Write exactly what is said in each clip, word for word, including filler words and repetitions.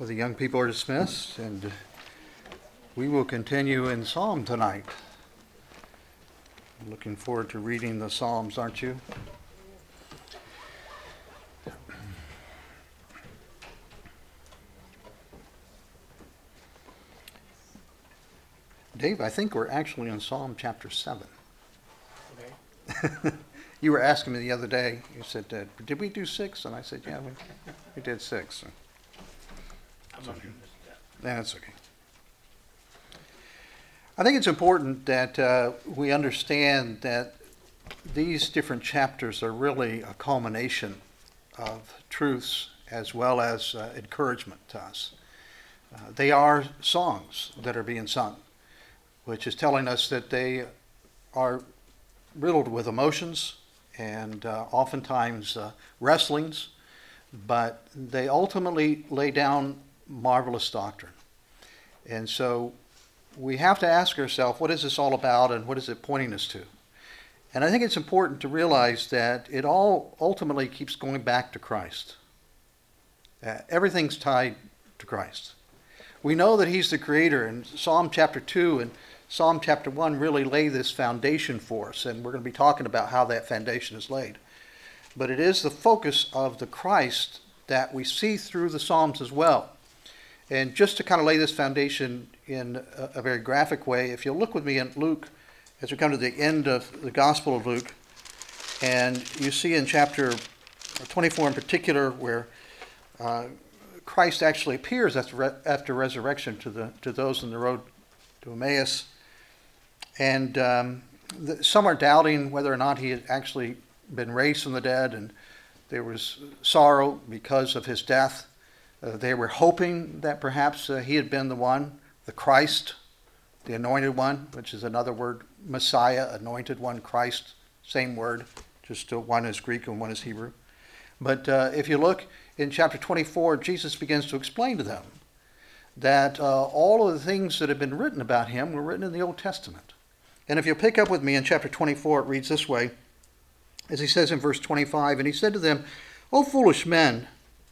Well, the young people are dismissed, and we will continue in Psalm tonight. I'm looking forward to reading the Psalms, aren't you? Dave, I think we're actually in Psalm chapter seven. Okay. You were asking me the other day, you said, uh, did we do six? And I said, yeah, we, we did six. I'm not gonna miss that. That's okay. I think it's important that uh, we understand that these different chapters are really a culmination of truths as well as uh, encouragement to us. Uh, they are songs that are being sung, which is telling us that they are riddled with emotions and uh, oftentimes uh, wrestlings, but they ultimately lay down marvelous doctrine. And so we have to ask ourselves, what is this all about and what is it pointing us to? And I think it's important to realize that it all ultimately keeps going back to Christ. Uh, everything's tied to Christ. We know that he's the creator, and Psalm chapter two and Psalm chapter one really lay this foundation for us, and we're going to be talking about how that foundation is laid. But it is the focus of the Christ that we see through the Psalms as well. And just to kind of lay this foundation in a, a very graphic way, if you'll look with me in Luke, as we come to the end of the Gospel of Luke, and you see in chapter twenty-four in particular where uh, Christ actually appears after, re- after resurrection to the to those on the road to Emmaus. And um, the, some are doubting whether or not he had actually been raised from the dead, and there was sorrow because of his death. Uh, they were hoping that perhaps uh, he had been the one, the Christ, the anointed one, which is another word, Messiah, anointed one, Christ, same word, just uh, one is Greek and one is Hebrew. But uh, if you look in chapter twenty-four, Jesus begins to explain to them that uh, all of the things that have been written about him were written in the Old Testament. And if you'll pick up with me in chapter twenty-four, it reads this way, as he says in verse twenty-five, and he said to them, O foolish men,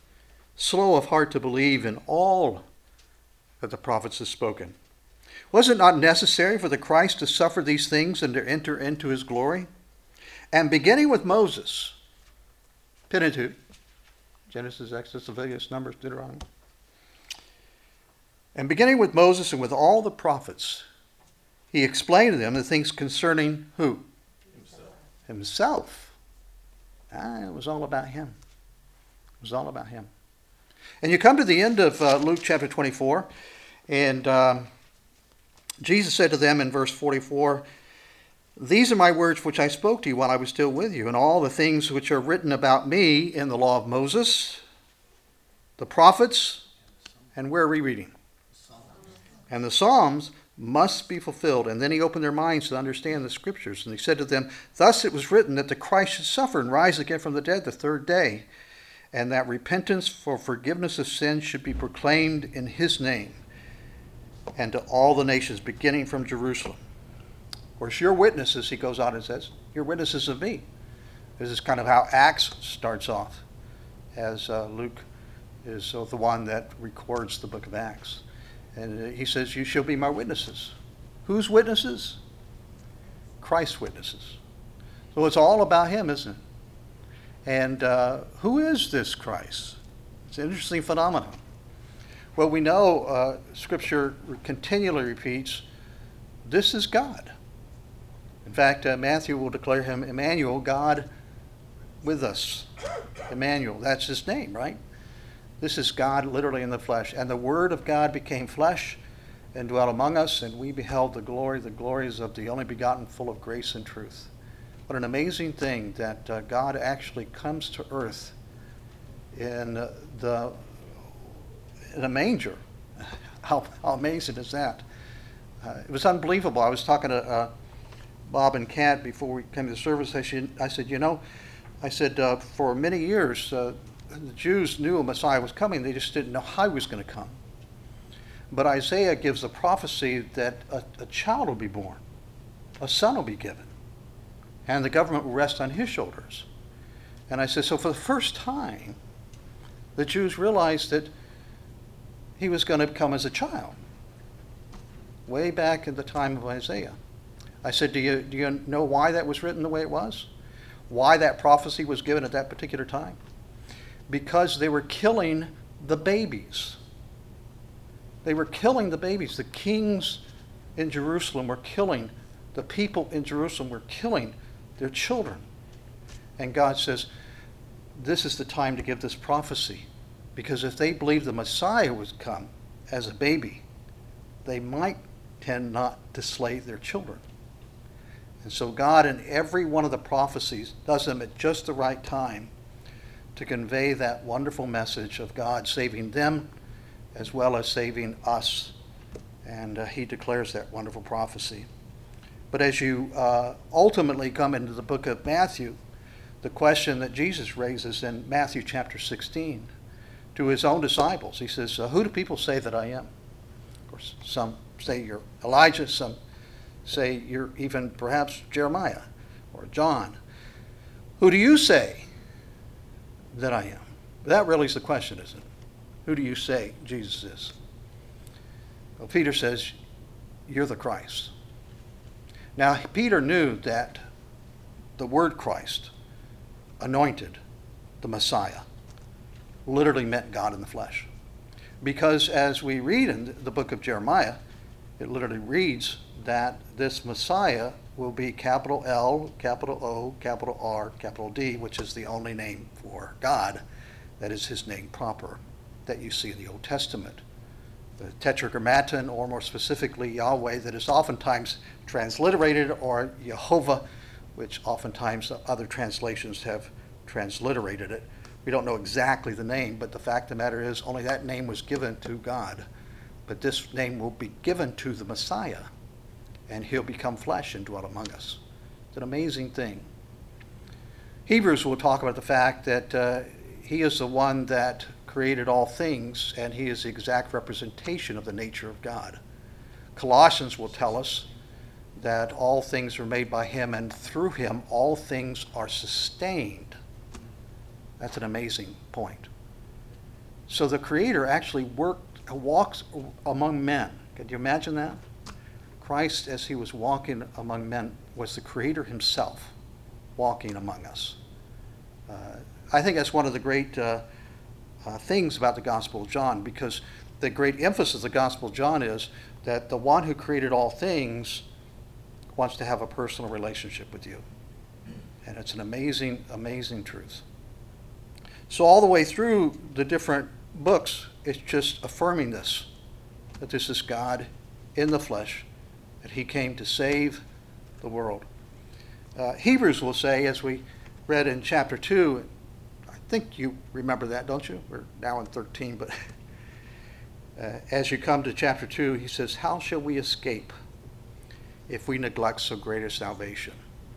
slow of heart to believe in all that the prophets have spoken. Was it not necessary for the Christ to suffer these things and to enter into his glory? And beginning with Moses, Pentateuch, Genesis, Exodus, Leviticus, Numbers, Deuteronomy, and beginning with Moses and with all the prophets, he explained to them the things concerning who? Himself. Himself. Ah, it was all about him. It was all about him. And you come to the end of uh, Luke chapter twenty-four, and um, Jesus said to them in verse forty-four, These are my words which I spoke to you while I was still with you, and all the things which are written about me in the law of Moses, the prophets, and where are we reading? And the Psalms must be fulfilled. And then he opened their minds to understand the scriptures. And he said to them, Thus it was written that the Christ should suffer and rise again from the dead the third day, and that repentance for forgiveness of sins should be proclaimed in his name, and to all the nations, beginning from Jerusalem. Of course, you're witnesses, he goes on and says, you're witnesses of me. This is kind of how Acts starts off, as uh, Luke is uh, the one that records the book of Acts. And he says, you shall be my witnesses. Whose witnesses? Christ's witnesses. So it's all about him, isn't it? And uh, who is this Christ? It's an interesting phenomenon. Well, we know uh, Scripture continually repeats, this is God. In fact, uh, Matthew will declare him Emmanuel, God with us. Emmanuel, that's his name, right? This is God literally in the flesh. And the Word of God became flesh and dwelt among us, and we beheld the glory, the glories of the only begotten, full of grace and truth. What an amazing thing that uh, God actually comes to earth in uh, the in a manger. How, how amazing is that? Uh, it was unbelievable. I was talking to uh, Bob and Kat before we came to the service. I said, I said you know, I said, uh, for many years, uh, the Jews knew a Messiah was coming. They just didn't know how he was going to come. But Isaiah gives a prophecy that a, a child will be born. A son will be given. And the government will rest on his shoulders. And I said, so for the first time, the Jews realized that he was going to come as a child, way back in the time of Isaiah. I said, do you, do you know why that was written the way it was? Why that prophecy was given at that particular time? Because they were killing the babies. They were killing the babies. The kings in Jerusalem were killing, the people in Jerusalem were killing their children. And God says, this is the time to give this prophecy. Because if they believed the Messiah would come as a baby, they might tend not to slay their children. And so God, in every one of the prophecies, does them at just the right time to convey that wonderful message of God saving them as well as saving us. And uh, he declares that wonderful prophecy. But as you uh, ultimately come into the book of Matthew, the question that Jesus raises in Matthew chapter sixteen to his own disciples, he says, uh, who do people say that I am? Of course, some say you're Elijah, some say you're even perhaps Jeremiah or John. Who do you say that I am? That really is the question, isn't it? Who do you say Jesus is? Well, Peter says, you're the Christ. Now, Peter knew that the word Christ, anointed, the Messiah, literally meant God in the flesh. Because as we read in the book of Jeremiah, it literally reads that this Messiah will be capital L, capital O, capital R, capital D, which is the only name for God. That is his name proper that you see in the Old Testament. The Tetragrammaton, or more specifically Yahweh, that is oftentimes transliterated, or Jehovah, which oftentimes other translations have transliterated it. We don't know exactly the name, but the fact of the matter is only that name was given to God. But this name will be given to the Messiah, and he'll become flesh and dwell among us. It's an amazing thing. Hebrews will talk about the fact that uh, he is the one that created all things, and he is the exact representation of the nature of God. Colossians will tell us that all things were made by him, and through him all things are sustained. That's an amazing point. So the Creator actually worked, walks among men. Can you imagine that? Christ, as he was walking among men, was the Creator himself walking among us. Uh, I think that's one of the great uh, uh, things about the Gospel of John, because the great emphasis of the Gospel of John is that the one who created all things wants to have a personal relationship with you. And it's an amazing, amazing truth. So all the way through the different books, it's just affirming this, that this is God in the flesh, that he came to save the world. Uh, Hebrews will say, as we read in chapter two, I think you remember that, don't you? We're now in thirteen, but uh, as you come to chapter two, he says, how shall we escape if we neglect so great a salvation?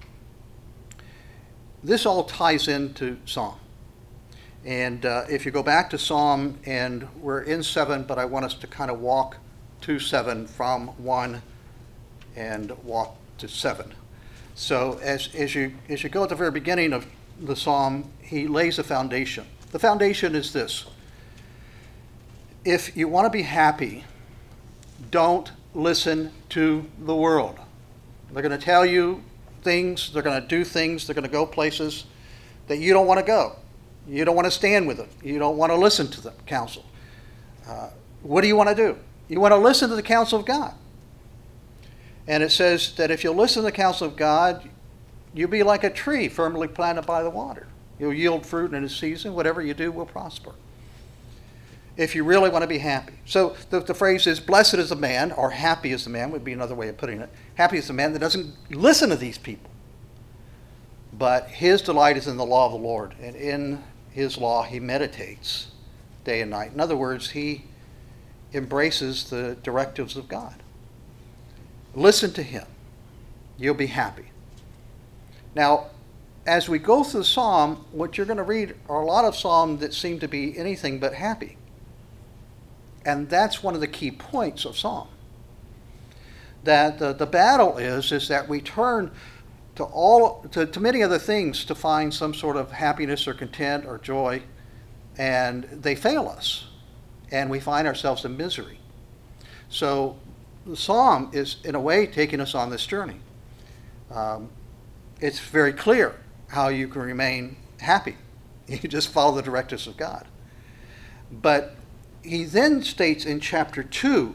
This all ties into Psalm. And uh, if you go back to Psalm, and we're in seven, but I want us to kind of walk to seven from one and walk to seven. So as, as, you, as you go at the very beginning of the Psalm, he lays a foundation. The foundation is this. If you want to be happy, don't listen to the world. They're going to tell you things, they're going to do things, they're going to go places that you don't want to go. You don't want to stand with them. You don't want to listen to them, counsel. Uh, what do you want to do? You want to listen to the counsel of God. And it says that if you listen to the counsel of God, you'll be like a tree firmly planted by the water. You'll yield fruit in its season. Whatever you do will prosper. If you really want to be happy. So the, the phrase is, blessed is the man, or happy is the man, would be another way of putting it. Happy is the man that doesn't listen to these people. But his delight is in the law of the Lord, and in his law he meditates day and night. In other words, he embraces the directives of God. Listen to him. You'll be happy. Now, as we go through the Psalm, what you're going to read are a lot of Psalms that seem to be anything but happy. And that's one of the key points of Psalm. That the, the battle is, is that we turn to all to, to many other things to find some sort of happiness or content or joy, and they fail us. and we find ourselves in misery. So the psalm is, in a way, taking us on this journey. Um, it's very clear how you can remain happy. You just follow the directives of God. But he then states in chapter two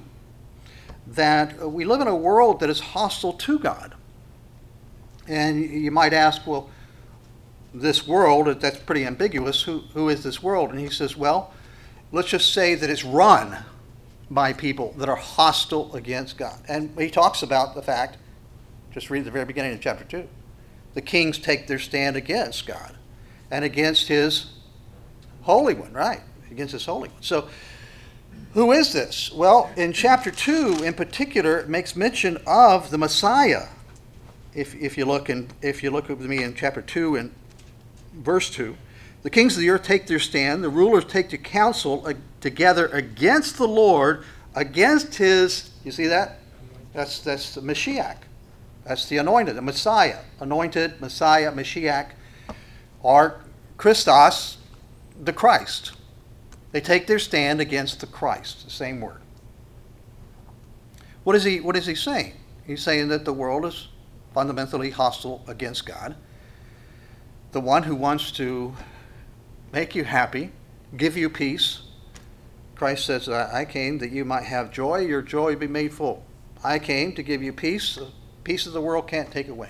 that we live in a world that is hostile to God. And you might ask, well, this world, that's pretty ambiguous. Who, who is this world? And he says, well, let's just say that it's run by people that are hostile against God. And he talks about the fact, just read the very beginning of chapter two, the kings take their stand against God and against his Holy One, right? Against his Holy One. So who is this? Well, in chapter two in particular, it makes mention of the Messiah. If, if you look in, if you look with me in chapter two and verse two, the kings of the earth take their stand, the rulers take their counsel uh, together against the Lord, against his, you see that? That's, that's the Mashiach. That's the anointed, the Messiah. Anointed, Messiah, Mashiach, or Christos, the Christ. They take their stand against the Christ, the same word. What is he, what is he saying? He's saying that the world is fundamentally hostile against God. The one who wants to make you happy, give you peace. Christ says, I came that you might have joy, your joy be made full. I came to give you peace. The peace of the world can't take away.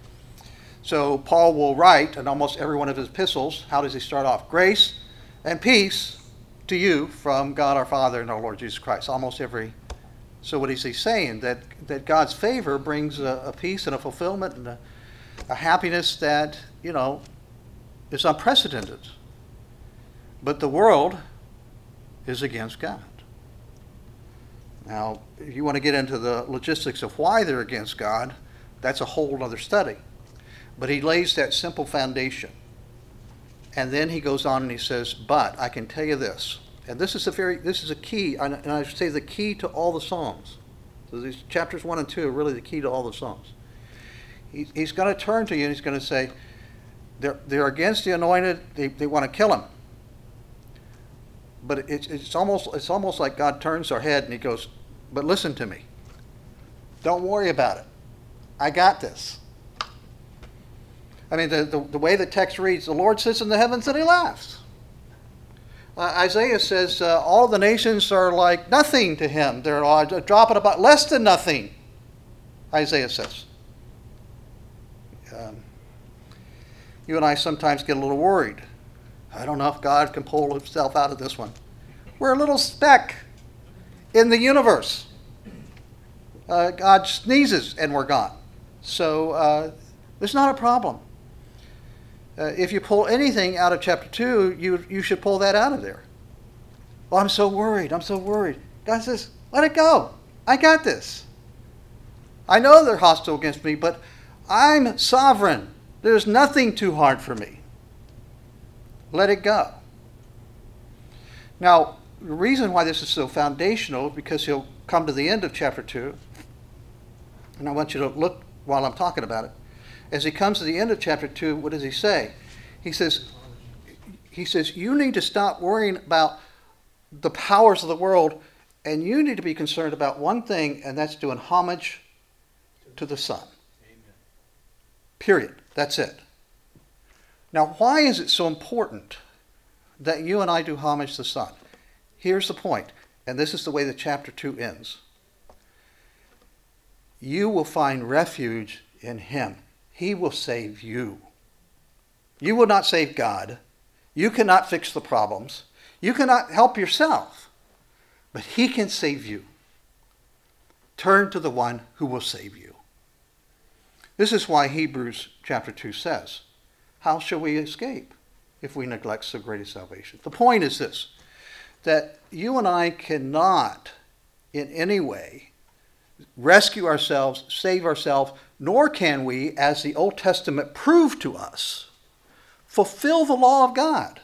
So Paul will write in almost every one of his epistles, how does he start off? Grace and peace to you from God our Father and our Lord Jesus Christ. Almost every. So what is he saying? That, that God's favor brings a, a peace and a fulfillment and a, a happiness that, you know, is unprecedented. But the world is against God. Now, if you want to get into the logistics of why they're against God, that's a whole other study. But he lays that simple foundation. And then he goes on and he says, but I can tell you this, and this is a very, this is a key, and I should say the key to all the Psalms. So these chapters one and two are really the key to all the Psalms. He, he's going to turn to you and he's going to say, they're, they're against the anointed, they, they want to kill him. But it's, it's, almost, it's almost like God turns our head and he goes, but listen to me. Don't worry about it. I got this. I mean, the, the, the way the text reads, the Lord sits in the heavens and he laughs. Uh, Isaiah says, uh, all the nations are like nothing to him. They're a drop in about less than nothing, Isaiah says. Um, you and I sometimes get a little worried. I don't know if God can pull himself out of this one. We're a little speck in the universe. Uh, God sneezes and we're gone. So uh, there's not a problem. Uh, if you pull anything out of chapter two, you, you should pull that out of there. Well, I'm so worried. I'm so worried. God says, let it go. I got this. I know they're hostile against me, but I'm sovereign. There's nothing too hard for me. Let it go. Now, the reason why this is so foundational is because he'll come to the end of chapter two, and I want you to look while I'm talking about it. As he comes to the end of chapter two, what does he say? He says, he says, you need to stop worrying about the powers of the world, and you need to be concerned about one thing, and that's doing homage to the Son. Amen. Period. That's it. Now, why is it so important that you and I do homage to the Son? Here's the point, and this is the way that chapter two ends. You will find refuge in him. He will save you. You will not save God. You cannot fix the problems. You cannot help yourself. But he can save you. Turn to the one who will save you. This is why Hebrews chapter two says, how shall we escape if we neglect so great a salvation? The point is this, that you and I cannot in any way rescue ourselves, save ourselves, nor can we, as the Old Testament proved to us, fulfill the law of God.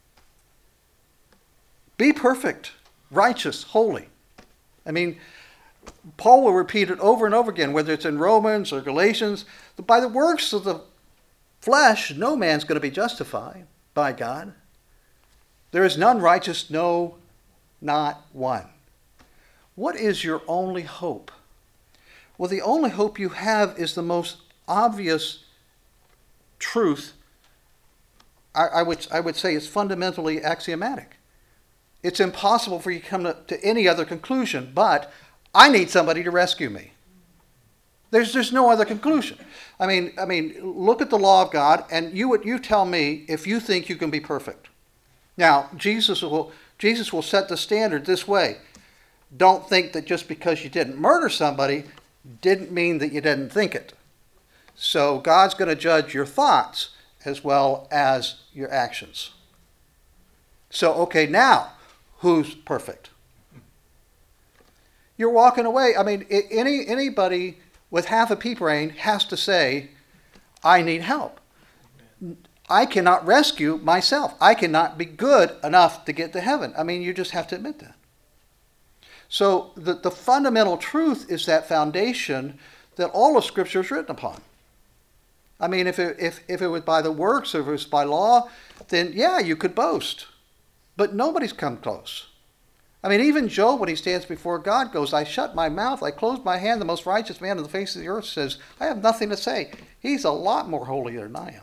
Be perfect, righteous, holy. I mean, Paul will repeat it over and over again, whether it's in Romans or Galatians. By the works of the flesh, no man's going to be justified by God. There is none righteous, no, Not one. What is your only hope? Well, the only hope you have is the most obvious truth. I, I would, I would say it's fundamentally axiomatic. It's impossible for you to come to, to any other conclusion, but I need somebody to rescue me. There's there's no other conclusion. I mean, I mean, look at the law of God, and you would you tell me if you think you can be perfect. Now, Jesus will Jesus will set the standard this way. Don't think that just because you didn't murder somebody didn't mean that you didn't think it. So God's going to judge your thoughts as well as your actions. So, okay, now, who's perfect? You're walking away. I mean, any anybody with half a pea brain has to say, I need help. I cannot rescue myself. I cannot be good enough to get to heaven. I mean, you just have to admit that. So the, the fundamental truth is that foundation that all of Scripture is written upon. I mean, if it, if, if it was by the works or if it was by law, then yeah, you could boast. But nobody's come close. I mean, even Job, when he stands before God, goes, I shut my mouth, I closed my hand, the most righteous man on the face of the earth says, I have nothing to say. He's a lot more holy than I am.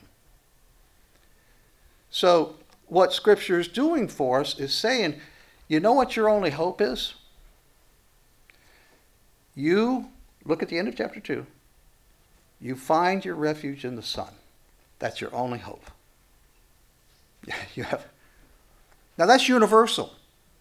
So what Scripture is doing for us is saying, you know what your only hope is? You, look at the end of chapter two, you find your refuge in the Son. That's your only hope. You have. Now that's universal.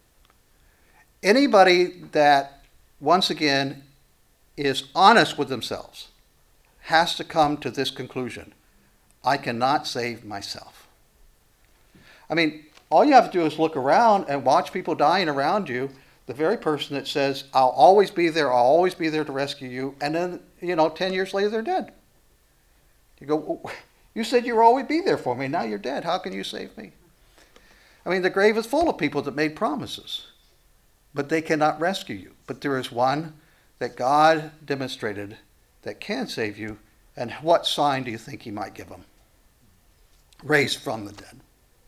Anybody that, once again, is honest with themselves has to come to this conclusion. I cannot save myself. I mean, all you have to do is look around and watch people dying around you. The very person that says, I'll always be there, I'll always be there to rescue you, and then, you know, ten years later they're dead. You go, you said you'd always be there for me, now you're dead, how can you save me? I mean, the grave is full of people that made promises, but they cannot rescue you. But there is one that God demonstrated that can save you, and what sign do you think he might give them? Raised from the dead.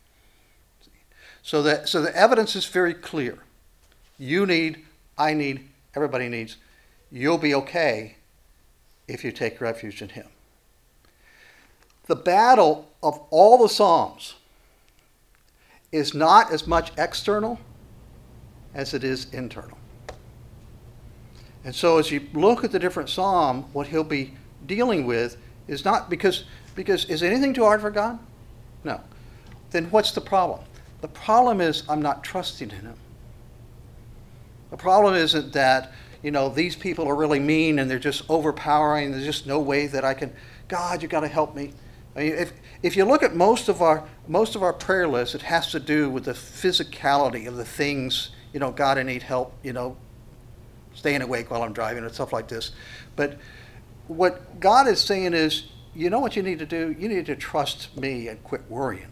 So that so the evidence is very clear. You need, I need, everybody needs. You'll be okay if you take refuge in him. The battle of all the Psalms is not as much external as it is internal. And so as you look at the different Psalm, what he'll be dealing with is not because, because is anything too hard for God? No. Then what's the problem? The problem is I'm not trusting in him. The problem isn't that, you know, these people are really mean and they're just overpowering. There's just no way that I can, God, you got to help me. I mean, if if you look at most of our most of our prayer lists, it has to do with the physicality of the things, you know, God, I need help, you know, staying awake while I'm driving and stuff like this. But what God is saying is, you know what you need to do? You need to trust me and quit worrying.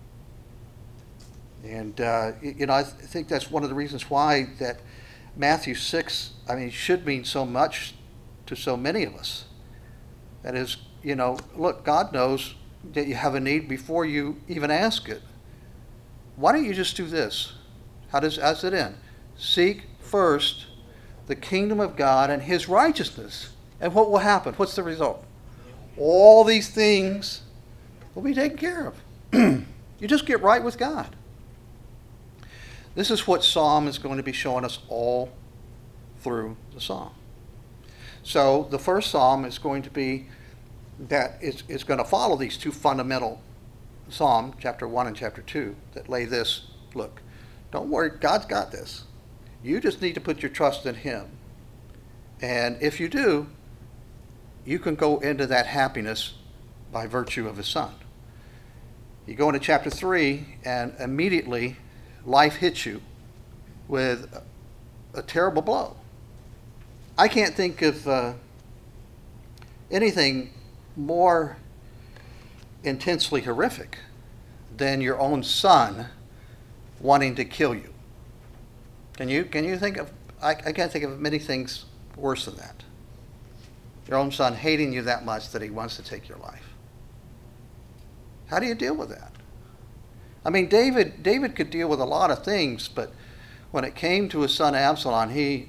And, uh, you know, I th- think that's one of the reasons why that Matthew six, I mean, should mean so much to so many of us. That is, you know, look, God knows that you have a need before you even ask it. Why don't you just do this? How does, how's it end? Seek first the kingdom of God and his righteousness. And what will happen? What's the result? All these things will be taken care of. You just get right with God. This is what Psalm is going to be showing us all through the Psalm. So the first Psalm is going to be that it's, it's going to follow these two fundamental Psalm, chapter one and chapter two, that lay this, look, don't worry, God's got this. You just need to put your trust in him. And if you do, you can go into that happiness by virtue of his Son. You go into chapter three, and immediately life hits you with a, a terrible blow. I can't think of uh, anything more intensely horrific than your own son wanting to kill you. Can you can you think of, I, I can't think of many things worse than that. Your own son hating you that much that he wants to take your life. How do you deal with that? I mean, David David could deal with a lot of things, but when it came to his son Absalom, he,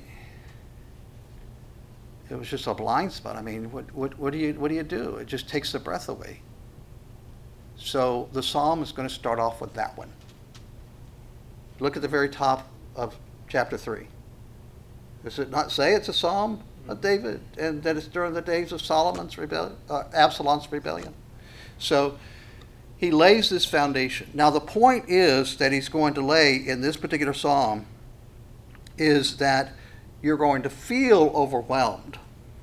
it was just a blind spot. I mean, what, what, what do you, what do you do? It just takes the breath away. So the psalm is going to start off with that one. Look at the very top of chapter three. Does it not say it's a psalm of David and that it's during the days of Solomon's rebellion, uh, Absalom's rebellion? So he lays this foundation. Now the point is that he's going to lay in this particular psalm is that you're going to feel overwhelmed.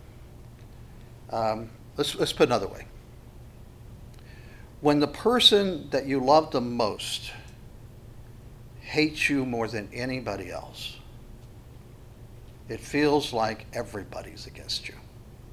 Um, let's, let's put it another way. When the person that you love the most hates you more than anybody else, it feels like everybody's against you.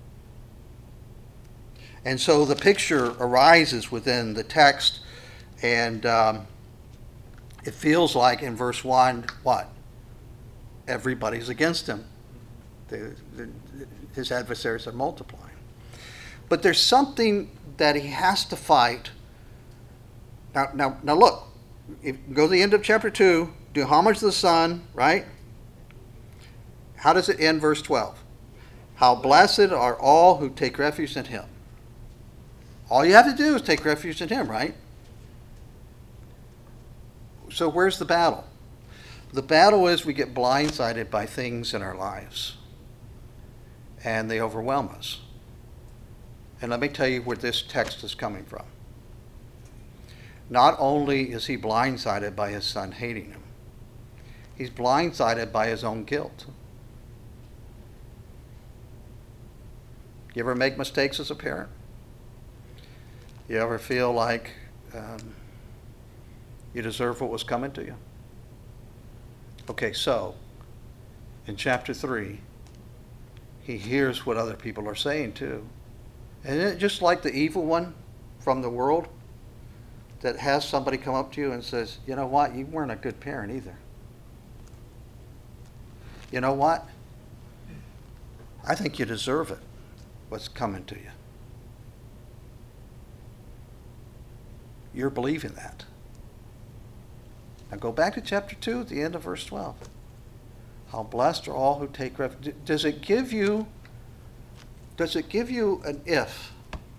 And so the picture arises within the text, and um, it feels like in verse one, what? Everybody's against him. The, the, his adversaries are multiplying. But there's something that he has to fight. Now, now, now look, if you go to the end of chapter two, do homage to the Son, right? How does it end, verse twelve? How blessed are all who take refuge in him. All you have to do is take refuge in him, right? So where's the battle? The battle is we get blindsided by things in our lives, and they overwhelm us. And let me tell you where this text is coming from. Not only is he blindsided by his son hating him, he's blindsided by his own guilt. You ever make mistakes as a parent? You ever feel like um, you deserve what was coming to you? Okay, so in chapter three, he hears what other people are saying too. And it just like the evil one from the world that has somebody come up to you and says, you know what, you weren't a good parent either. You know what? I think you deserve it, what's coming to you. You're believing that. Now go back to chapter two at the end of verse twelve. How blessed are all who take refuge. Does it give you, does it give you an if?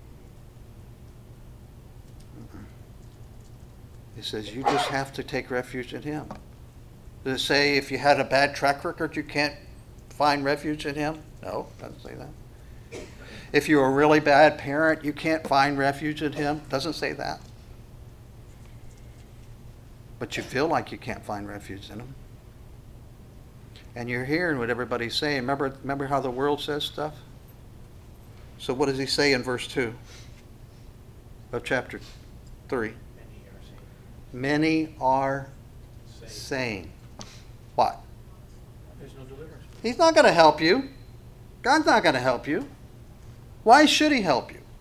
It says you just have to take refuge in him. Does it say if you had a bad track record you can't find refuge in him? No, it doesn't say that. If you're a really bad parent, you can't find refuge in him? Doesn't say that. But you feel like you can't find refuge in him. And you're hearing what everybody's saying. Remember, remember how the world says stuff? So what does he say in verse two of chapter three? Many are saying. What? There's no deliverance. He's not going to help you. God's not going to help you. Why should he help you?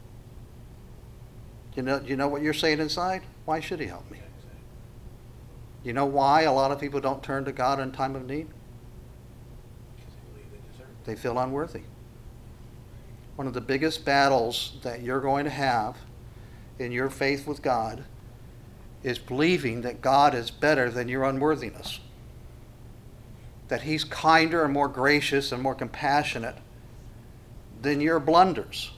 You know, you know what you're saying inside? Why should he help me? You know why a lot of people don't turn to God in time of need? Because they believe they deserve it. They feel unworthy. One of the biggest battles that you're going to have in your faith with God is believing that God is better than your unworthiness. That he's kinder and more gracious and more compassionate than your blunders.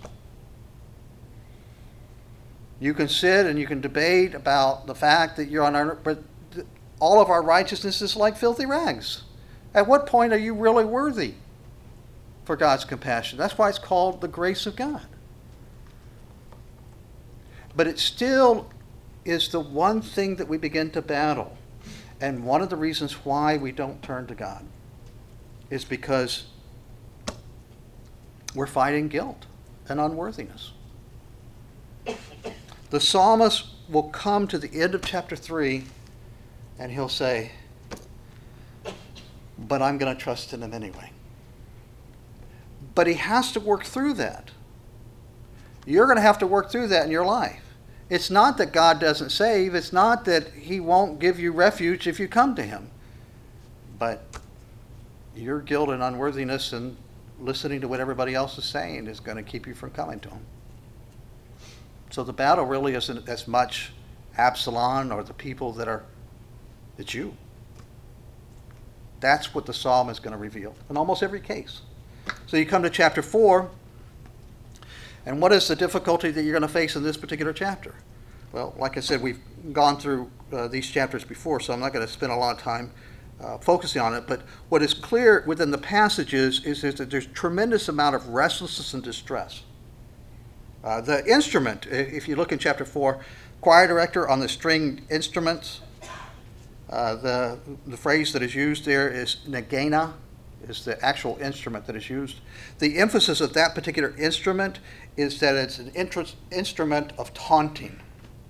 You can sit and you can debate about the fact that you're on, but all of our righteousness is like filthy rags. At what point are you really worthy for God's compassion? That's why it's called the grace of God. But it still is the one thing that we begin to battle. And one of the reasons why we don't turn to God is because we're fighting guilt and unworthiness. The psalmist will come to the end of chapter three and he'll say, but I'm going to trust in him anyway. But he has to work through that. You're going to have to work through that in your life. It's not that God doesn't save. It's not that he won't give you refuge if you come to him. But your guilt and unworthiness and listening to what everybody else is saying is going to keep you from coming to him. So the battle really isn't as much Absalom or the people that are, it's you. That's what the psalm is going to reveal in almost every case. So you come to chapter four, and what is the difficulty that you're going to face in this particular chapter? Well, like I said, we've gone through uh, these chapters before, so I'm not going to spend a lot of time uh, focusing on it. But what is clear within the passages is, is that there's tremendous amount of restlessness and distress. Uh, the instrument, if you look in chapter four, choir director on the stringed instruments, uh, the the phrase that is used there is nagena, is the actual instrument that is used. The emphasis of that particular instrument is that it's an interest, instrument of taunting.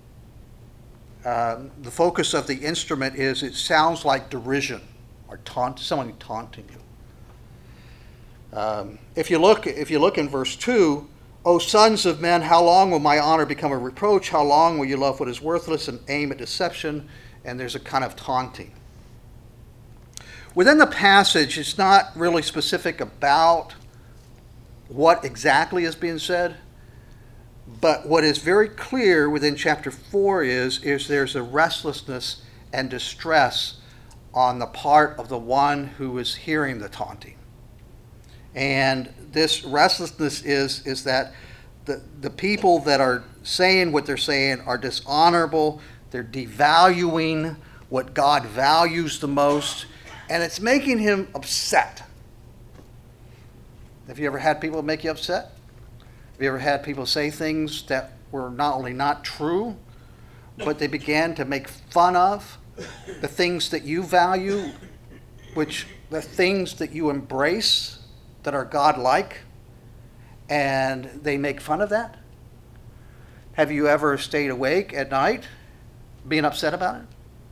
Uh, the focus of the instrument is it sounds like derision or taunt, someone taunting you. Um, if you look, if you look in verse two, O sons of men, how long will my honor become a reproach? How long will you love what is worthless and aim at deception? And there's a kind of taunting. Within the passage, it's not really specific about what exactly is being said, but what is very clear within chapter four is, is there's a restlessness and distress on the part of the one who is hearing the taunting. And this restlessness is, is that the, the people that are saying what they're saying are dishonorable, they're devaluing what God values the most, and it's making him upset. Have you ever had people make you upset? Have you ever had people say things that were not only not true, but they began to make fun of the things that you value, which the things that you embrace that are God-like, and they make fun of that? Have you ever stayed awake at night being upset about it?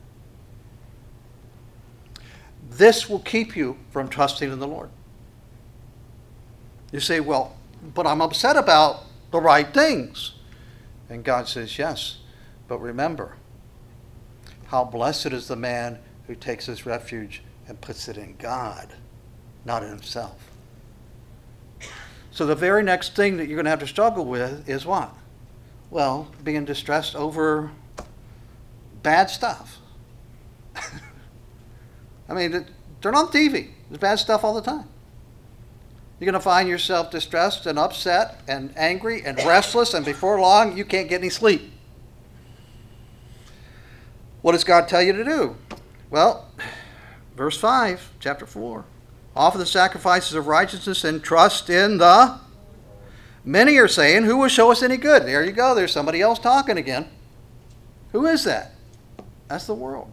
This will keep you from trusting in the Lord. You say, well, but I'm upset about the right things. And God says, yes, but remember, how blessed is the man who takes his refuge and puts it in God, not in himself. So the very next thing that you're going to have to struggle with is what? Well, being distressed over bad stuff. I mean, turn on T V. There's bad stuff all the time. You're going to find yourself distressed and upset and angry and restless, and before long, you can't get any sleep. What does God tell you to do? Well, verse five, chapter four. Offer the sacrifices of righteousness and trust in the... Many are saying, who will show us any good? There you go. There's somebody else talking again. Who is that? That's the world.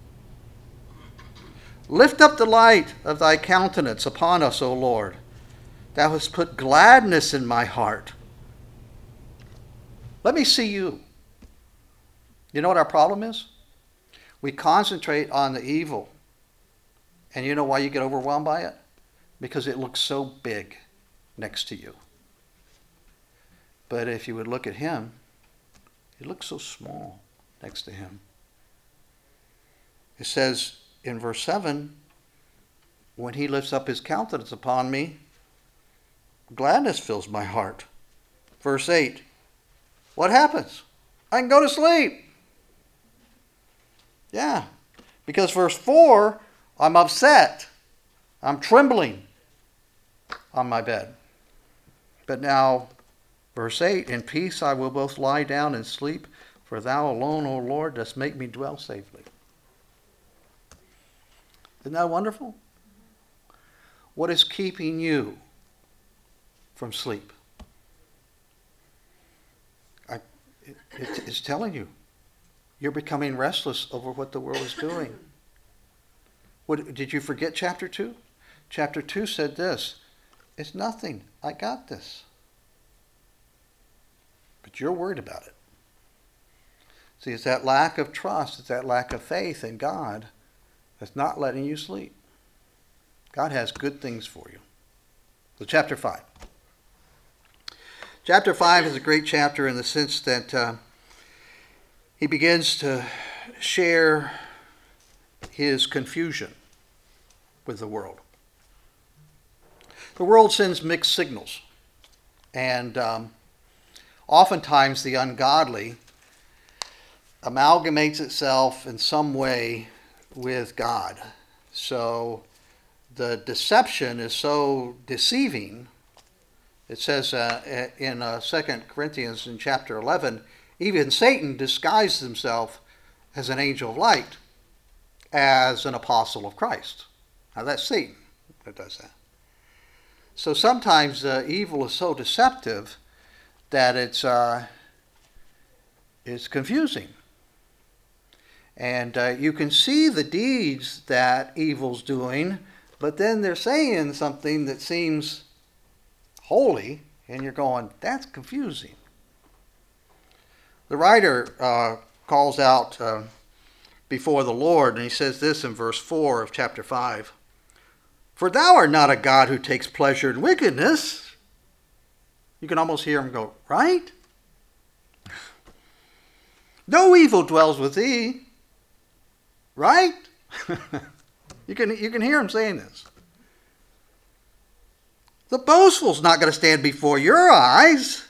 Lift up the light of thy countenance upon us, O Lord. Thou hast put gladness in my heart. Let me see you. You know what our problem is? We concentrate on the evil. And you know why you get overwhelmed by it? Because it looks so big next to you. But if you would look at him, it looks so small next to him. It says in verse seven, when he lifts up his countenance upon me, gladness fills my heart. Verse eight, what happens? I can go to sleep. Yeah, because verse four, I'm upset. I'm trembling on my bed. But now, verse eight, in peace I will both lie down and sleep, for thou alone, O Lord, dost make me dwell safely. Isn't that wonderful? What is keeping you from sleep? I, it, it's telling you. You're becoming restless over what the world is doing. What, did you forget chapter two? Chapter two said this, it's nothing. I got this. But you're worried about it. See, it's that lack of trust, it's that lack of faith in God that's not letting you sleep. God has good things for you. So chapter five. Chapter five is a great chapter in the sense that uh, he begins to share his confusion with the world. The world sends mixed signals. And um, oftentimes the ungodly amalgamates itself in some way with God. So the deception is so deceiving. It says uh, in uh, Second Corinthians in chapter eleven, even Satan disguised himself as an angel of light, as an apostle of Christ. Now that's Satan that does that. So sometimes uh, evil is so deceptive that it's uh, it's confusing. And uh, you can see the deeds that evil's doing, but then they're saying something that seems holy, and you're going, that's confusing. The writer uh, calls out uh, before the Lord, and he says this in verse four of chapter five. For thou art not a God who takes pleasure in wickedness. You can almost hear him go, right? No evil dwells with thee. Right? you can you can hear him saying this. The boastful's not going to stand before your eyes.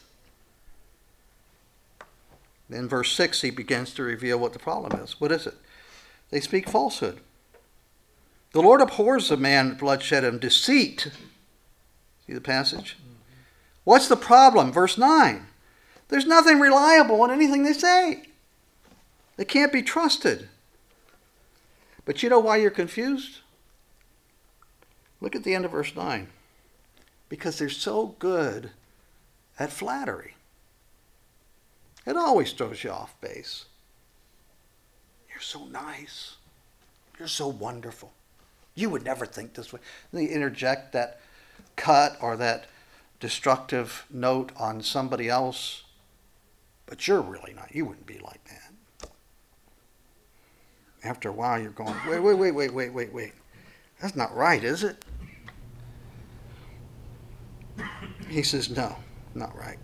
In verse six, he begins to reveal what the problem is. What is it? They speak falsehood. The Lord abhors a man bloodshed and deceit. See the passage? Mm-hmm. What's the problem? Verse nine. There's nothing reliable in anything they say. They can't be trusted. But you know why you're confused? Look at the end of verse nine. Because they're so good at flattery. It always throws you off base. You're so nice. You're so wonderful. You would never think this way. And they interject that cut or that destructive note on somebody else. But you're really not. You wouldn't be like that. After a while, you're going, wait, wait, wait, wait, wait, wait, wait. That's not right, is it? He says, no, not right.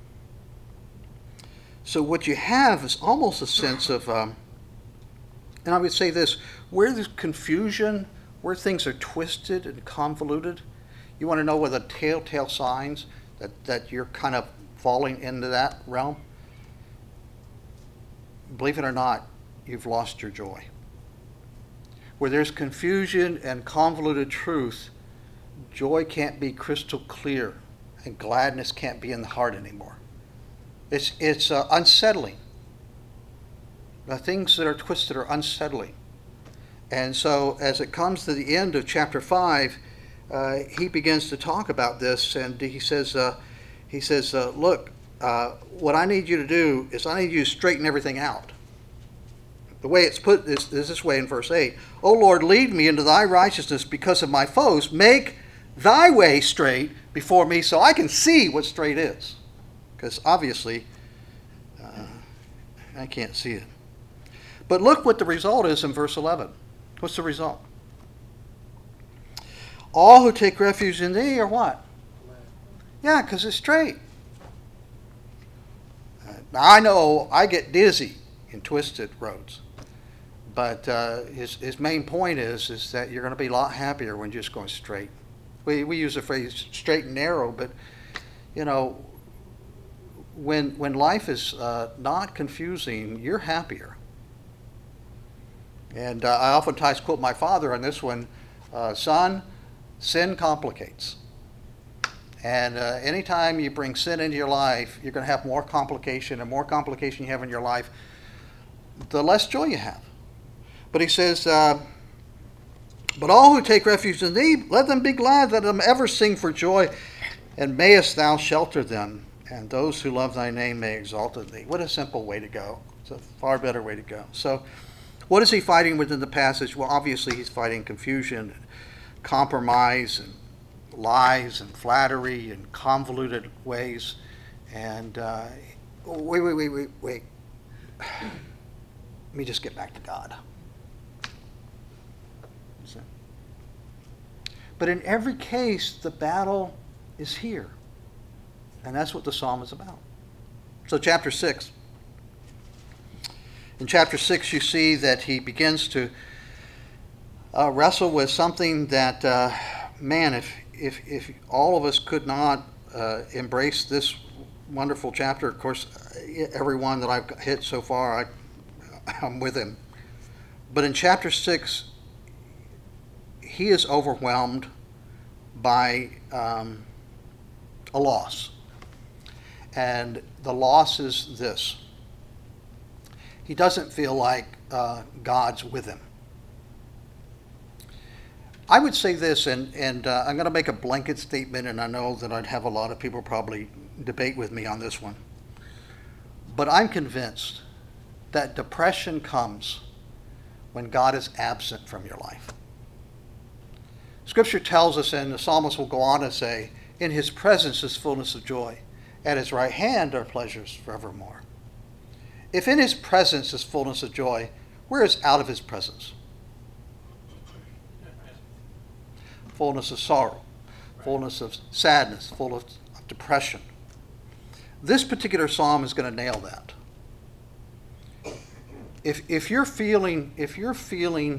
So what you have is almost a sense of, um, and I would say this, where there's confusion, where things are twisted and convoluted, you want to know what the telltale signs that, that you're kind of falling into that realm? Believe it or not, you've lost your joy. Where there's confusion and convoluted truth, joy can't be crystal clear, and gladness can't be in the heart anymore. It's it's uh, unsettling. The things that are twisted are unsettling. And so as it comes to the end of chapter five, uh, he begins to talk about this, and he says, uh, he says, uh, look, uh, what I need you to do is I need you to straighten everything out. The way it's put is, is this way in verse eight. O Lord, lead me into thy righteousness because of my foes. Make thy way straight before me so I can see what straight is. Because obviously, uh, I can't see it. But look what the result is in verse eleven. What's the result? All who take refuge in thee are what? Yeah, because it's straight. Uh, I know I get dizzy in twisted roads. But uh, his his main point is is that you're going to be a lot happier when you're just going straight. We we use the phrase straight and narrow, but you know, when when life is uh, not confusing, you're happier. And uh, I oftentimes quote my father on this one, uh, son, sin complicates. And uh, anytime you bring sin into your life, you're going to have more complication, and more complication you have in your life, the less joy you have. But he says, uh, but all who take refuge in thee, let them be glad, let them ever sing for joy, and mayest thou shelter them, and those who love thy name may exalt in thee. What a simple way to go. It's a far better way to go. So what is he fighting within the passage? Well, obviously he's fighting confusion, and compromise, and lies, and flattery, and convoluted ways. And uh, wait, wait, wait, wait, wait. Let me just get back to God. But in every case, the battle is here. And that's what the psalm is about. So chapter six. In chapter six, you see that he begins to uh, wrestle with something that, uh, man, if, if, if all of us could not uh, embrace this wonderful chapter, of course, every one that I've hit so far, I, I'm with him. But in chapter six, he is overwhelmed by um, a loss. And the loss is this. He doesn't feel like uh, God's with him. I would say this, and, and uh, I'm going to make a blanket statement, and I know that I'd have a lot of people probably debate with me on this one. But I'm convinced that depression comes when God is absent from your life. Scripture tells us, and the psalmist will go on to say, in his presence is fullness of joy. At his right hand are pleasures forevermore. If in his presence is fullness of joy, where is out of his presence? Fullness of sorrow, fullness of sadness, full of depression. This particular psalm is going to nail that. If if you're feeling if you're feeling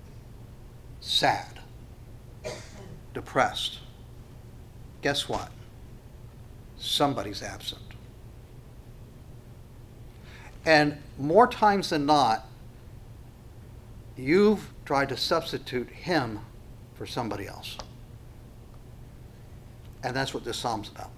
sad, depressed, guess what? Somebody's absent. And more times than not, you've tried to substitute him for somebody else. And that's what this psalm's about.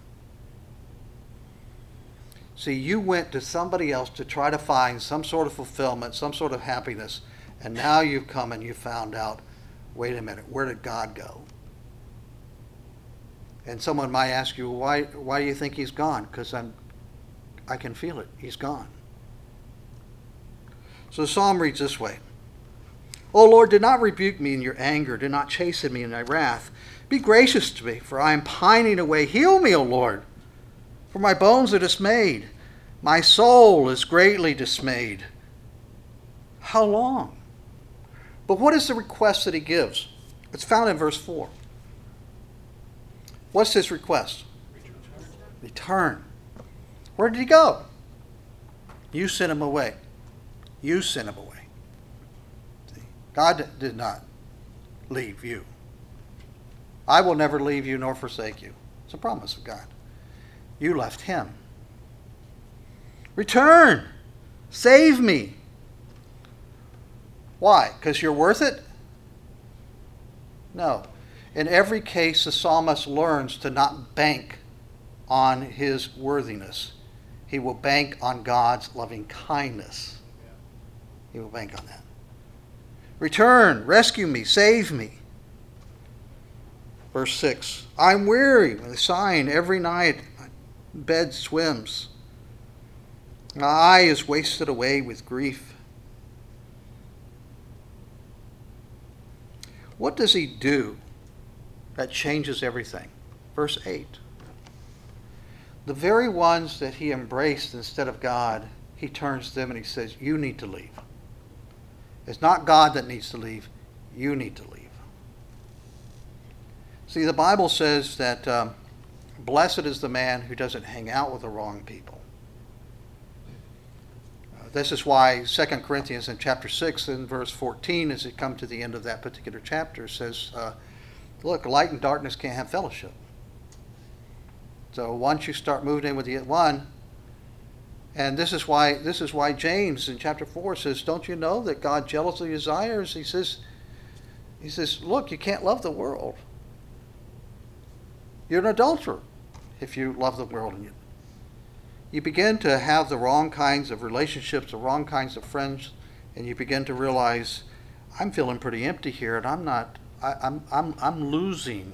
See, you went to somebody else to try to find some sort of fulfillment, some sort of happiness, and now you've come and you found out, wait a minute, where did God go? And someone might ask you, why why do you think he's gone? Because I'm I can feel it. He's gone. So the psalm reads this way. O Lord, do not rebuke me in your anger. Do not chasten me in thy wrath. Be gracious to me, for I am pining away. Heal me, O Lord, for my bones are dismayed. My soul is greatly dismayed. How long? But what is the request that he gives? It's found in verse four. What's his request? Return. Where did he go? You sent him away. You sent him away. See? God did not leave you. I will never leave you nor forsake you. It's a promise of God. You left him. Return. Save me. Why? Because you're worth it? No. In every case, the psalmist learns to not bank on his worthiness. He will bank on God's loving kindness. He will bank on that. Return, rescue me, save me. Verse six, I'm weary with sighing every night. My bed swims. My eye is wasted away with grief. What does he do that changes everything? Verse eight. The very ones that he embraced instead of God, he turns to them and he says, you need to leave. It's not God that needs to leave. You need to leave. See, the Bible says that um, blessed is the man who doesn't hang out with the wrong people. Uh, this is why Second Corinthians in chapter six in verse fourteen, as it comes to the end of that particular chapter, says, uh, look, light and darkness can't have fellowship. So once you start moving in with the one, and this is why this is why James in chapter four says, don't you know that God jealously desires? He says, he says, look, you can't love the world. You're an adulterer if you love the world. And you, you begin to have the wrong kinds of relationships, the wrong kinds of friends, and you begin to realize, I'm feeling pretty empty here, and I'm not, I, I'm, I'm, I'm losing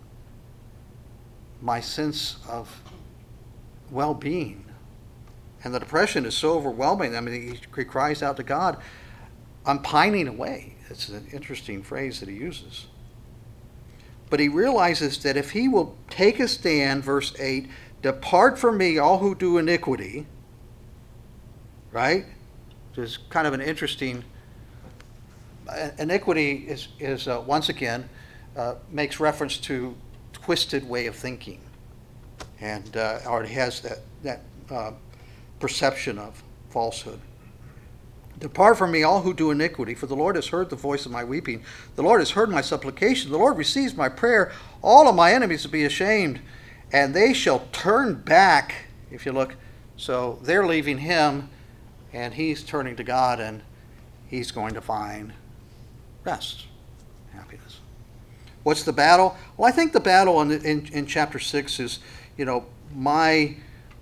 my sense of well-being. And the depression is so overwhelming. I mean, he cries out to God, I'm pining away. It's an interesting phrase that he uses. But he realizes that if he will take a stand, verse eight, depart from me, all who do iniquity, right? Which is kind of an interesting, iniquity is, is uh, once again, uh, makes reference to twisted way of thinking. And, uh, or it has that, that uh, perception of falsehood. Depart from me, all who do iniquity, for the Lord has heard the voice of my weeping. The Lord has heard my supplication. The Lord receives my prayer. All of my enemies will be ashamed, and they shall turn back, if you look. So they're leaving him, and he's turning to God, and he's going to find rest, happiness. What's the battle? Well, I think the battle in, in, in chapter six is, you know, my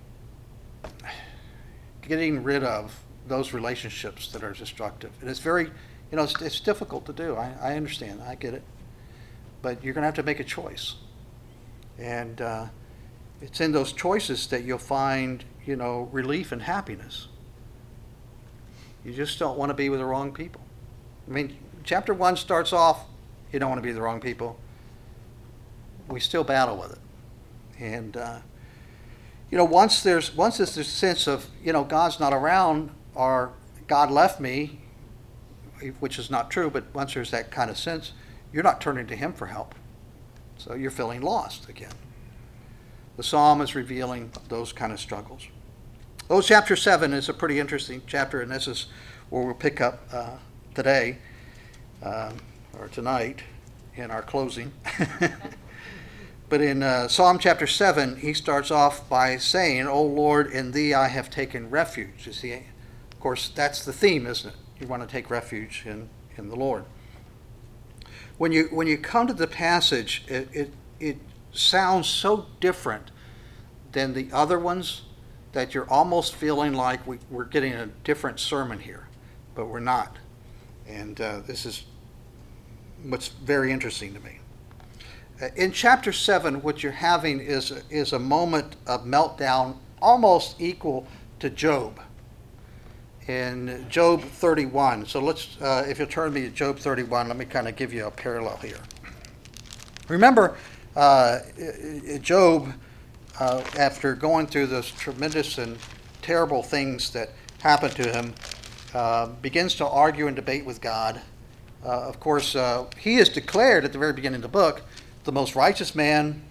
getting rid of those relationships that are destructive. And it's very, you know, it's, it's difficult to do. I, I understand. I get it. But you're going to have to make a choice. And uh, it's in those choices that you'll find, you know, relief and happiness. You just don't want to be with the wrong people. I mean, chapter one starts off, you don't want to be with the wrong people. We still battle with it. And, uh, you know, once there's once there's this sense of, you know, God's not around or God left me, which is not true, but once there's that kind of sense, you're not turning to him for help. So you're feeling lost again. The psalm is revealing those kind of struggles. Oh, chapter seven is a pretty interesting chapter, and this is where we'll pick up uh, today, um, or tonight, in our closing. But in uh, Psalm chapter seven, he starts off by saying, "O Lord, in thee I have taken refuge." You see, of course, that's the theme, isn't it? You want to take refuge in, in the Lord. When you when you come to the passage, it, it it sounds so different than the other ones that you're almost feeling like we, we're getting a different sermon here, but we're not. And uh, this is what's very interesting to me. Uh, in chapter seven, what you're having is is a moment of meltdown almost equal to Job. In Job thirty-one. So let's, uh, if you'll turn me to Job thirty-one, let me kind of give you a parallel here. Remember, uh, Job, uh, after going through those tremendous and terrible things that happened to him, uh, begins to argue and debate with God. Uh, of course, uh, he is declared at the very beginning of the book the most righteous man.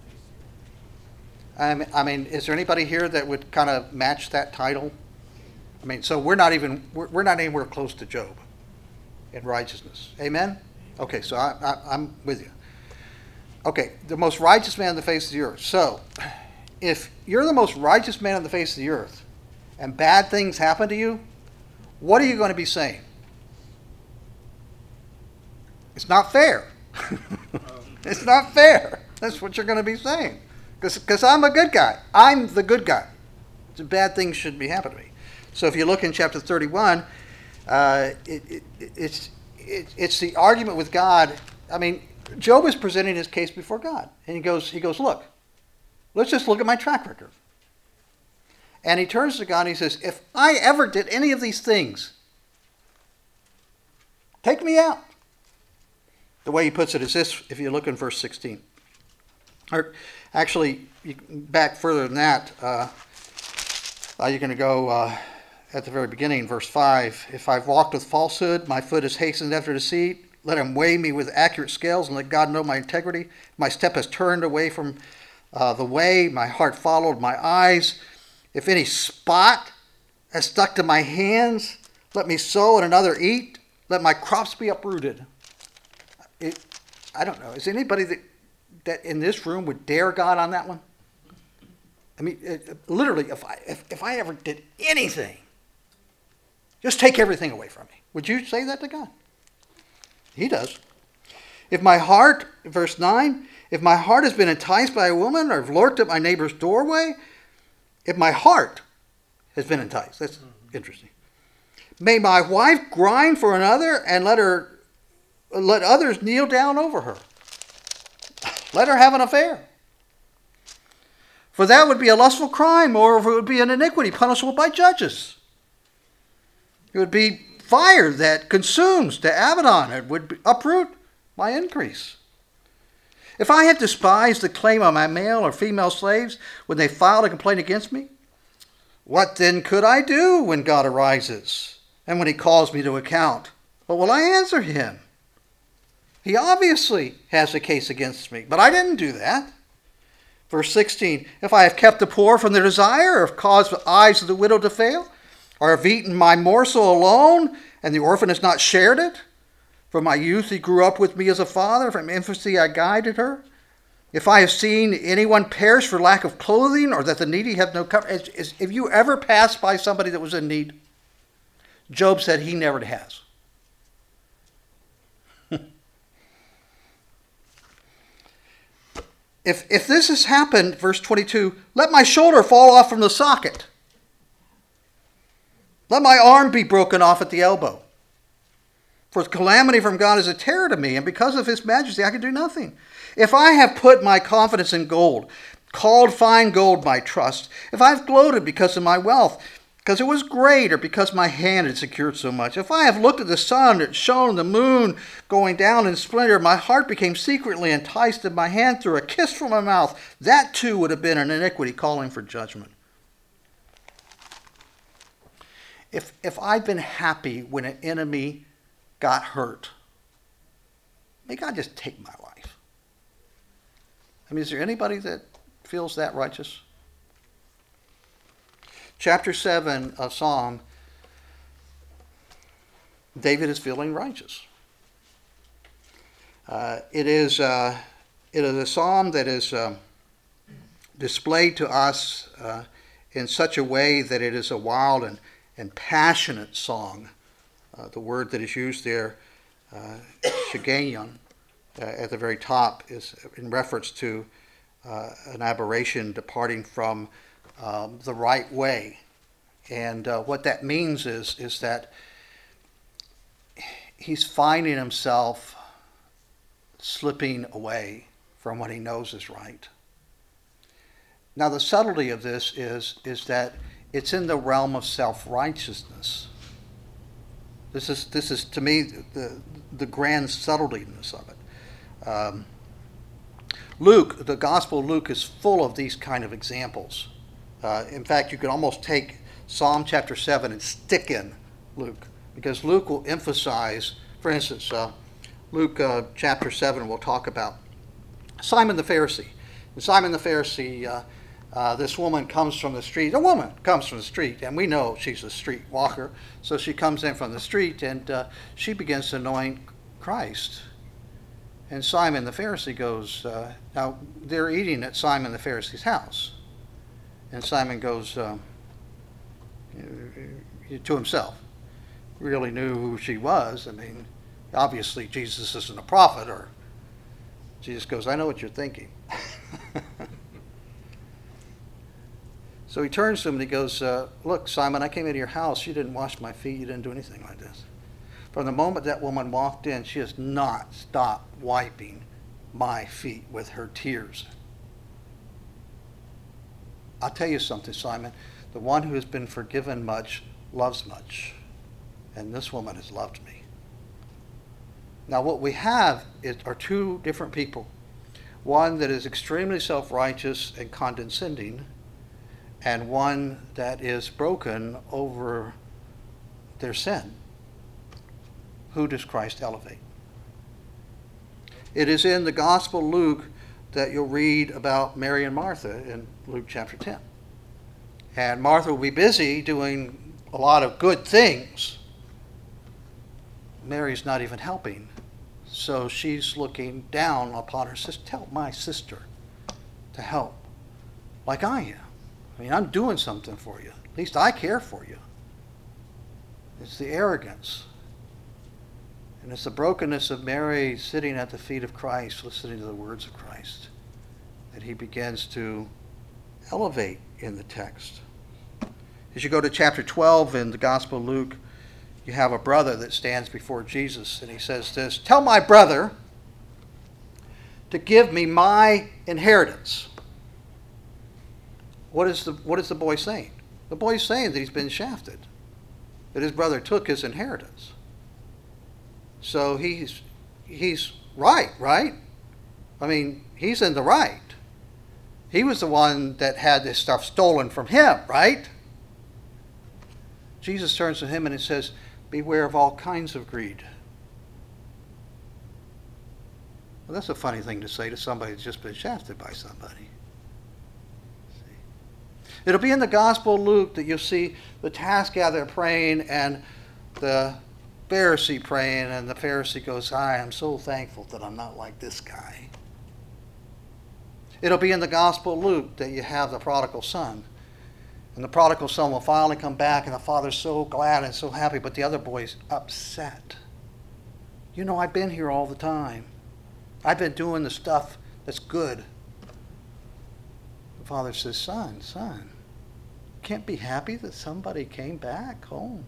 I mean, I mean, is there anybody here that would kind of match that title? I mean, so we're not even we're, we're not anywhere close to Job in righteousness. Amen? Okay, so I, I, I'm with you. Okay, the most righteous man on the face of the earth. So, if you're the most righteous man on the face of the earth, and bad things happen to you, what are you going to be saying? It's not fair. It's not fair. That's what you're going to be saying. Because I'm a good guy. I'm the good guy. So bad things shouldn't be happening to me. So if you look in chapter thirty-one, uh, it, it, it's, it, it's the argument with God. I mean, Job is presenting his case before God. And he goes, he goes, look, let's just look at my track record. And he turns to God and he says, if I ever did any of these things, take me out. The way he puts it is this, if you look in verse sixteen. Or actually, you, back further than that, uh, uh, you're going to go uh, at the very beginning, verse five. If I've walked with falsehood, my foot is hastened after deceit. Let him weigh me with accurate scales and let God know my integrity. My step has turned away from uh, the way. My heart followed my eyes. If any spot has stuck to my hands, let me sow and another eat. Let my crops be uprooted. It, I don't know. Is anybody that, that in this room would dare God on that one? I mean, it, literally, if I if, if I ever did anything, just take everything away from me. Would you say that to God? He does. If my heart, verse nine, if my heart has been enticed by a woman or have lurked at my neighbor's doorway, if my heart has been enticed, that's mm-hmm. interesting. May my wife grind for another and let her let others kneel down over her. Let her have an affair. For that would be a lustful crime, or if it would be an iniquity punishable by judges. It would be fire that consumes to Abaddon. It would uproot my increase. If I have despised the claim of my male or female slaves when they filed a complaint against me, what then could I do when God arises and when he calls me to account? What will I answer him? He obviously has a case against me, but I didn't do that. Verse sixteen, if I have kept the poor from their desire, or have caused the eyes of the widow to fail, or have eaten my morsel alone, and the orphan has not shared it, from my youth he grew up with me as a father, from infancy I guided her. If I have seen anyone perish for lack of clothing, or that the needy have no cover, if you ever passed by somebody that was in need, Job said he never has. If, if this has happened, verse twenty-two, let my shoulder fall off from the socket. Let my arm be broken off at the elbow. For calamity from God is a terror to me, and because of his majesty I can do nothing. If I have put my confidence in gold, called fine gold my trust, if I have gloated because of my wealth, because it was great, or because my hand had secured so much, if I have looked at the sun that shone, the moon going down in splendor, my heart became secretly enticed, and my hand threw a kiss from my mouth, that too would have been an iniquity calling for judgment. If, if I've been happy when an enemy got hurt, may God just take my life. I mean, is there anybody that feels that righteous? Chapter seven of Psalm, David is feeling righteous. Uh, it is uh, it is a psalm that is uh, displayed to us uh, in such a way that it is a wild and and passionate song. Uh, the word that is used there, uh, shigayon, uh, at the very top, is in reference to uh, an aberration departing from um, the right way. And uh, what that means is, is that he's finding himself slipping away from what he knows is right. Now the subtlety of this is, is that it's in the realm of self-righteousness. This is, this is to me, the, the grand subtletiness of it. Um, Luke, the Gospel of Luke is full of these kind of examples. Uh, in fact, you could almost take Psalm chapter seven and stick in Luke, because Luke will emphasize, for instance, uh, Luke uh, chapter seven will talk about Simon the Pharisee. And Simon the Pharisee, uh, Uh, this woman comes from the street. A woman comes from the street, and we know she's a street walker. So she comes in from the street, and uh, she begins to anoint Christ. And Simon the Pharisee goes, uh, now they're eating at Simon the Pharisee's house. And Simon goes uh, to himself, really knew who she was. I mean, obviously Jesus isn't a prophet, or Jesus goes, I know what you're thinking. So he turns to him and he goes, uh, look, Simon, I came into your house. You didn't wash my feet. You didn't do anything like this. From the moment that woman walked in, she has not stopped wiping my feet with her tears. I'll tell you something, Simon. The one who has been forgiven much loves much. And this woman has loved me. Now what we have is, are two different people. One that is extremely self-righteous and condescending, and one that is broken over their sin. Who does Christ elevate? It is in the Gospel of Luke that you'll read about Mary and Martha in Luke chapter ten. And Martha will be busy doing a lot of good things. Mary's not even helping. So she's looking down upon her sister. Tell my sister to help like I am. I mean, I'm doing something for you. At least I care for you. It's the arrogance. And it's the brokenness of Mary sitting at the feet of Christ, listening to the words of Christ, that he begins to elevate in the text. As you go to chapter twelve in the Gospel of Luke, you have a brother that stands before Jesus, and he says this, tell my brother to give me my inheritance. What is the what is the boy saying? The boy's saying that he's been shafted, that his brother took his inheritance. So he's he's right, right? I mean, he's in the right. He was the one that had this stuff stolen from him, right? Jesus turns to him and he says, beware of all kinds of greed. Well, that's a funny thing to say to somebody who's just been shafted by somebody. It'll be in the Gospel of Luke that you'll see the tax gatherer praying and the Pharisee praying, and the Pharisee goes, I am so thankful that I'm not like this guy. It'll be in the Gospel of Luke that you have the prodigal son. And the prodigal son will finally come back, and the father's so glad and so happy, but the other boy's upset. You know, I've been here all the time. I've been doing the stuff that's good. The father says, son, son, can't be happy that somebody came back home.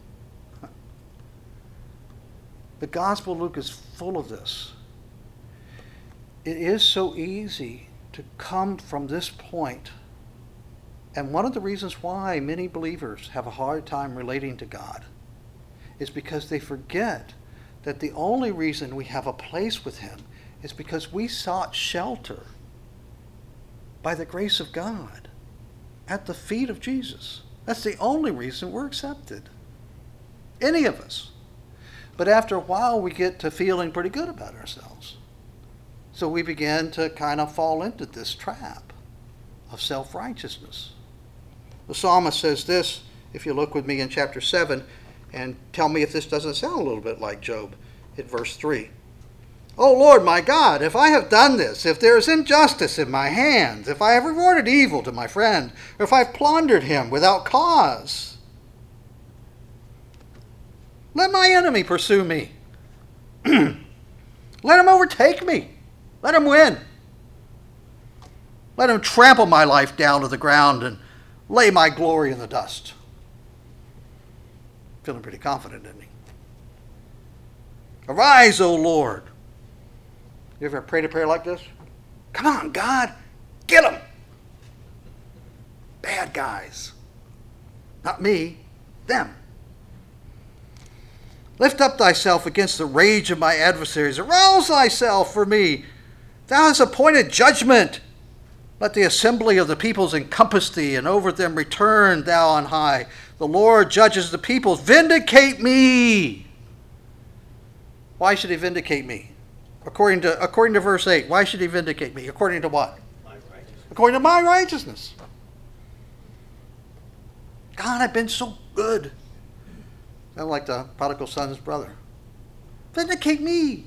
The Gospel of Luke is full of this. It is so easy to come from this point. And one of the reasons why many believers have a hard time relating to God is because they forget that the only reason we have a place with him is because we sought shelter by the grace of God at the feet of Jesus. That's the only reason we're accepted. Any of us. But after a while, we get to feeling pretty good about ourselves. So we begin to kind of fall into this trap of self-righteousness. The psalmist says this, if you look with me in chapter seven, and tell me if this doesn't sound a little bit like Job in verse three. O Lord my God, if I have done this, if there is injustice in my hands, if I have rewarded evil to my friend, or if I have plundered him without cause, let my enemy pursue me. Let him overtake me. Let him win. Let him trample my life down to the ground and lay my glory in the dust. Feeling pretty confident, isn't he? Arise, O Lord. You ever prayed a prayer like this? Come on, God, get them. Bad guys. Not me, them. Lift up thyself against the rage of my adversaries. Arouse thyself for me. Thou hast appointed judgment. Let the assembly of the peoples encompass thee, and over them return thou on high. The Lord judges the peoples. Vindicate me. Why should he vindicate me? According to, according to verse eight, why should he vindicate me? According to what? My righteousness. According to my righteousness. God, I've been so good. Sound like the prodigal son's brother. Vindicate me.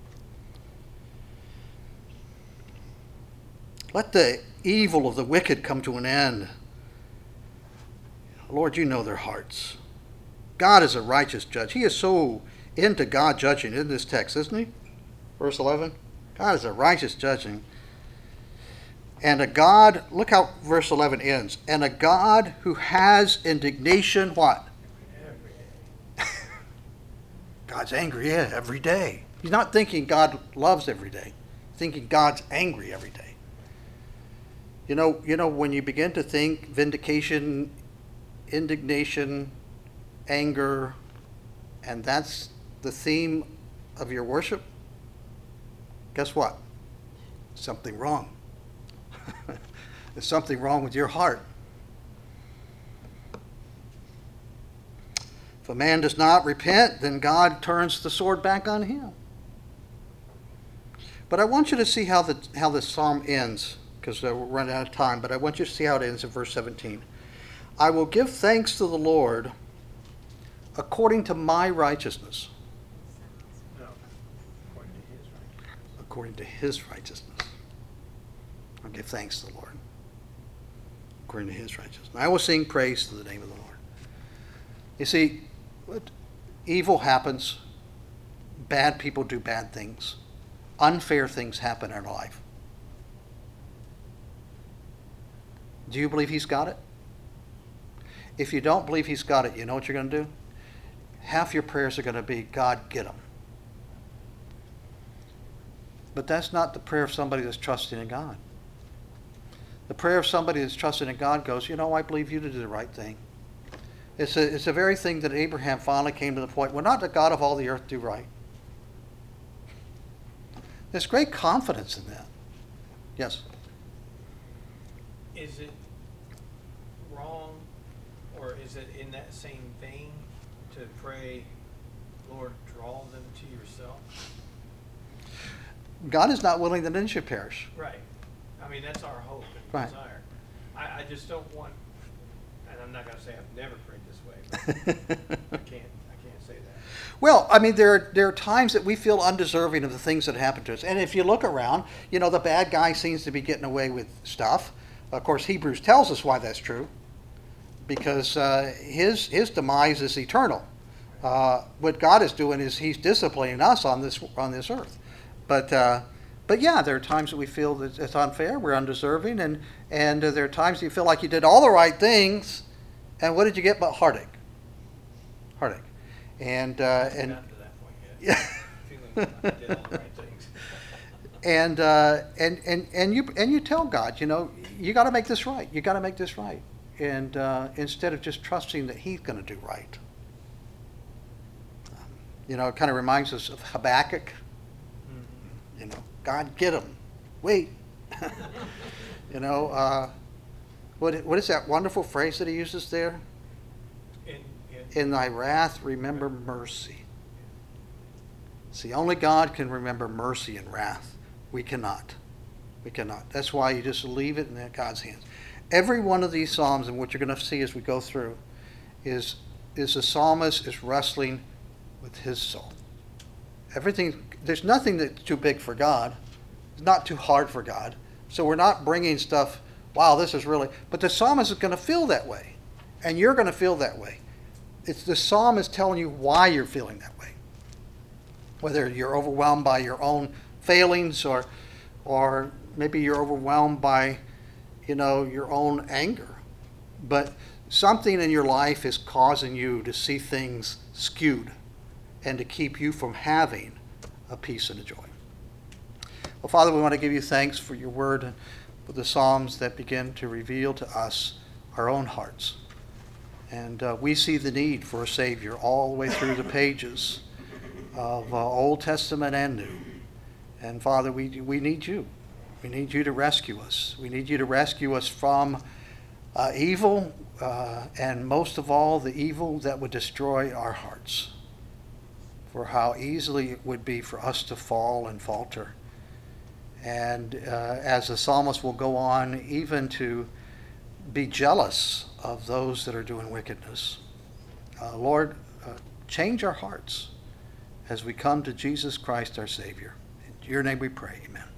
Let the evil of the wicked come to an end. Lord, you know their hearts. God is a righteous judge. He is so into God judging in this text, isn't he? Verse eleven. God is a righteous judging. And a God, look how verse eleven ends. And a God who has indignation, what? Every day. God's angry yeah, every day. He's not thinking God loves every day. He's thinking God's angry every day. You know, you know, when you begin to think vindication, indignation, anger, and that's the theme of your worship, guess what? Something wrong. There's something wrong with your heart. If a man does not repent, then God turns the sword back on him. But I want you to see how the how this psalm ends, because uh, we're running out of time, but I want you to see how it ends in verse seventeen. I will give thanks to the Lord according to my righteousness. No. According to his righteousness. According to his righteousness. I'll give thanks to the Lord. According to his righteousness. I will sing praise to the name of the Lord. You see, evil happens. Bad people do bad things. Unfair things happen in our life. Do you believe he's got it? If you don't believe he's got it, you know what you're going to do? Half your prayers are going to be, God, get him. But that's not the prayer of somebody that's trusting in God. The prayer of somebody that's trusting in God goes, you know, I believe you to do the right thing. It's a, it's a very thing that Abraham finally came to the point, will not the God of all the earth do right? There's great confidence in that. Yes? Is it wrong, or is it in that same vein to pray, Lord, draw them to yourself? God is not willing that any should perish. Right. I mean, that's our hope and Right. desire. I, I just don't want, and I'm not going to say I've never prayed this way, but I can't, I can't say that. Well, I mean, there are, there are times that we feel undeserving of the things that happen to us. And if you look around, you know, the bad guy seems to be getting away with stuff. Of course, Hebrews tells us why that's true. Because uh, his, his demise is eternal. Uh, what God is doing is he's disciplining us on this, on this earth. But, uh, but yeah, there are times that we feel that it's unfair, we're undeserving, and, and uh, there are times you feel like you did all the right things, and what did you get but heartache? Heartache. And, uh, I've and gotten to that point yet. yeah. Feeling I did all the right things. and, uh, and, and, and, you, and you tell God, you know, you got to make this right. You got to make this right. And uh, instead of just trusting that he's going to do right. Um, you know, it kind of reminds us of Habakkuk. Mhm. You know, God, get him. Wait. you know, uh, what what is that wonderful phrase that he uses there? In, in, In thy wrath, remember mercy. See, only God can remember mercy and wrath. We cannot. We cannot. That's why you just leave it in God's hands. Every one of these psalms, and what you're going to see as we go through, is is the psalmist is wrestling with his soul. Everything. There's nothing that's too big for God. It's not too hard for God. So we're not bringing stuff. Wow, this is really. But the psalmist is going to feel that way, and you're going to feel that way. It's the psalm is telling you why you're feeling that way. Whether you're overwhelmed by your own failings, or, or maybe you're overwhelmed by, you know, your own anger. But something in your life is causing you to see things skewed and to keep you from having a peace and a joy. Well, Father, we want to give you thanks for your word, for the Psalms that begin to reveal to us our own hearts. And uh, we see the need for a Savior all the way through the pages of uh, Old Testament and New. And Father, we, we need you. We need you to rescue us. We need you to rescue us from uh, evil, uh, and most of all, the evil that would destroy our hearts. For how easily it would be for us to fall and falter. And uh, as the psalmist will go on, even to be jealous of those that are doing wickedness. Uh, Lord, uh, change our hearts as we come to Jesus Christ our Savior. In your name we pray, amen.